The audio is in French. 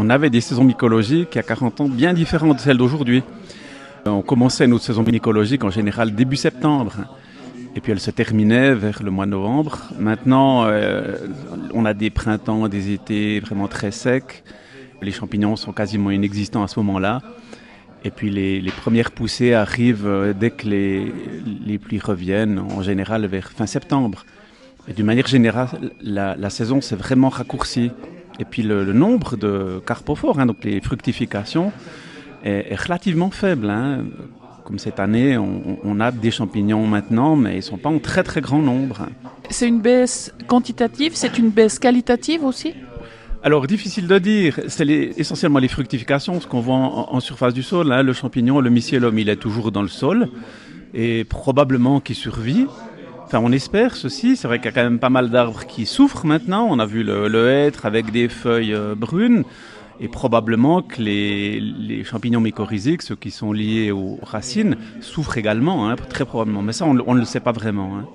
on avait des saisons mycologiques il y a 40 ans bien différentes de celles d'aujourd'hui. On commençait notre saison mycologique en général début septembre. Et puis elle se terminait vers le mois de novembre. Maintenant, on a des printemps, des étés vraiment très secs. Les champignons sont quasiment inexistants à ce moment-là. Et puis les premières poussées arrivent dès que les pluies reviennent, en général vers fin septembre. Et d'une manière générale, la saison s'est vraiment raccourcie. Et puis le nombre de carpophores, donc les fructifications, est relativement faible. Comme cette année, on a des champignons maintenant, mais ils ne sont pas en très très grand nombre. C'est une baisse quantitative, c'est une baisse qualitative aussi ? Alors, difficile de dire. C'est essentiellement les fructifications, ce qu'on voit en surface du sol. Le champignon, le mycélium, il est toujours dans le sol et probablement qu'il survit. Enfin, on espère ceci. C'est vrai qu'il y a quand même pas mal d'arbres qui souffrent maintenant. On a vu le hêtre avec des feuilles brunes. Et probablement que les champignons mycorhiziques, ceux qui sont liés aux racines, souffrent également, très probablement. Mais ça, on ne le sait pas vraiment.